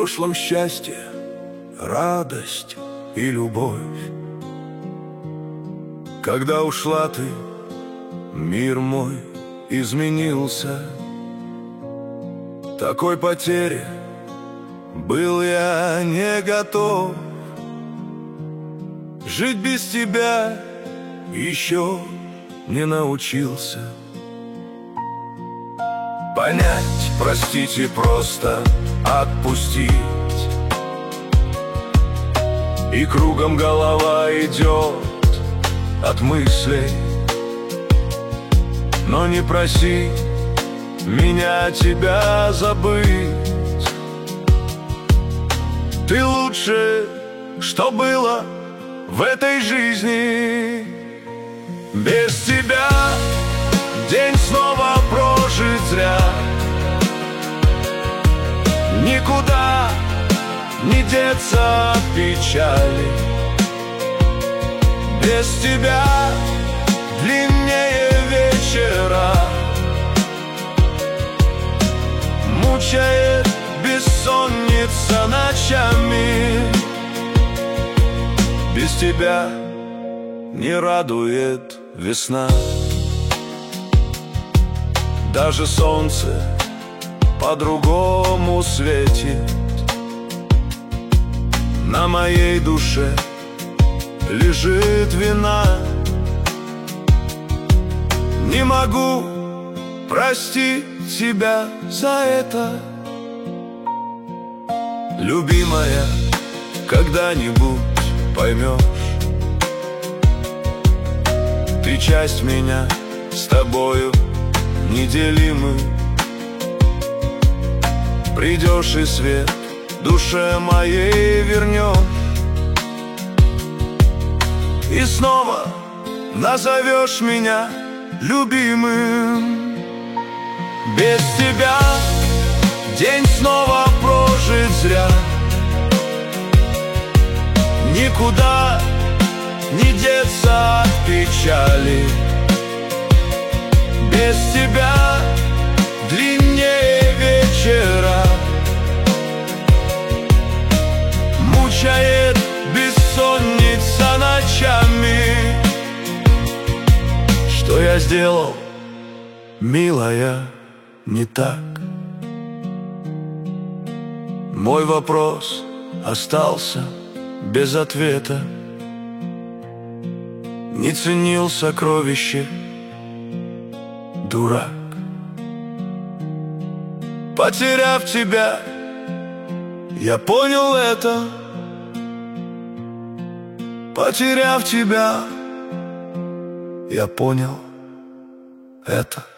прошлом счастье, радость и любовь. Когда ушла ты, мир мой изменился. Такой потере был я не готов. Жить без тебя еще не научился. Понять, простить и просто отпустить. И кругом голова идет от мыслей. Но не проси меня тебя забыть. Ты лучше, что было в этой жизни. Без тебя день снова прожит зря. Никуда не деться от печали. Без тебя длиннее вечера. Мучает бессонница ночами. Без тебя не радует весна. Даже солнце по-другому светит. На моей душе лежит вина. Не могу простить тебя за это. Любимая, когда-нибудь поймешь. Ты часть меня, с тобою неделимы. Придешь и свет душе моей вернешь. И снова назовешь меня любимым. Без тебя день снова прожит зря. Никуда не деться от печали. Без тебя длиннее вечера. Мучает бессонница ночами. Что я сделал, милая, не так? Мой вопрос остался без ответа. Не ценил сокровище, дурак. Потеряв тебя, я понял это. Потеряв тебя, я понял это.